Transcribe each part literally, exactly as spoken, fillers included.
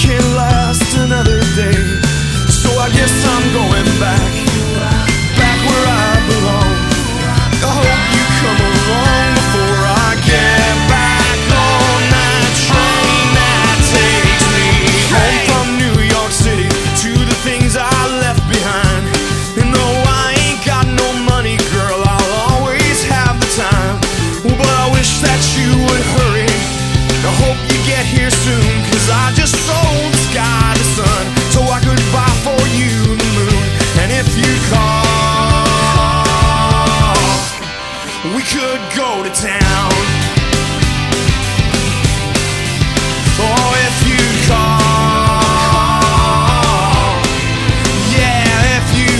can't last another day. So I guess I'm going back, back where I belong. I hope you come along before I get back on that train that takes me home from New York City to the things I left behind. And though I ain't got no money, girl, I'll always have the time. But I wish that you would hurry. I hope you get here soon, 'cause I just sold the sky to sun so I could buy for you the moon. And if you call, we could go to town. Oh, if you call, yeah, if you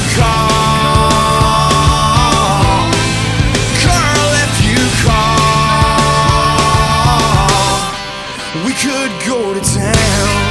call, girl, if you call, we could go to town.